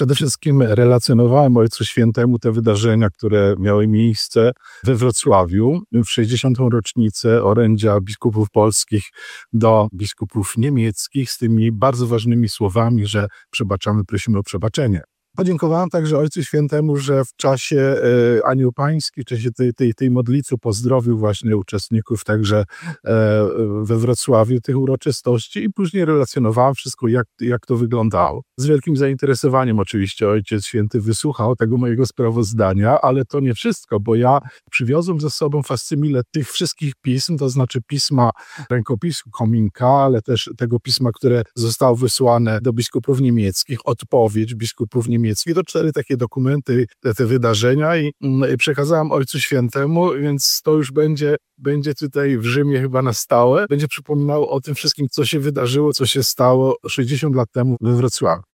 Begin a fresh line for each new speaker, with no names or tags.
Przede wszystkim relacjonowałem Ojcu Świętemu te wydarzenia, które miały miejsce we Wrocławiu w 60. rocznicę orędzia biskupów polskich do biskupów niemieckich z tymi bardzo ważnymi słowami, że przebaczamy, prosimy o przebaczenie. Podziękowałem także Ojcu Świętemu, że w czasie Anioł Pański, w czasie tej modlitwy pozdrowił właśnie uczestników także we Wrocławiu tych uroczystości i później relacjonowałem wszystko, jak to wyglądało. Z wielkim zainteresowaniem oczywiście Ojciec Święty wysłuchał tego mojego sprawozdania, ale to nie wszystko, bo ja przywiozłem ze sobą faksymile tych wszystkich pism, to znaczy pisma rękopisu Kominka, ale też tego pisma, które zostało wysłane do biskupów niemieckich, odpowiedź biskupów niemieckich. To 4 takie dokumenty, te wydarzenia i przekazałem Ojcu Świętemu, więc to już będzie tutaj w Rzymie chyba na stałe. Będzie przypominało o tym wszystkim, co się wydarzyło, co się stało 60 lat temu we Wrocławiu.